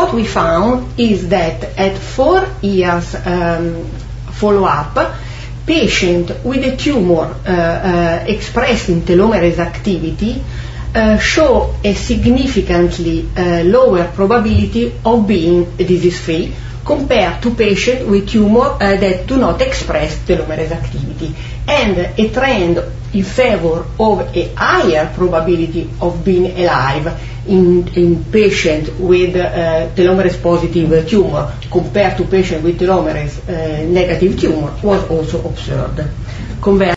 what we found is that at 4 years follow-up, patients with a tumor expressing telomerase activity show a significantly lower probability of being disease-free compared to patients with tumor that do not express telomerase activity, and a trend in favor of a higher probability of being alive in patients with telomerase positive tumor compared to patients with telomerase negative tumor was also observed.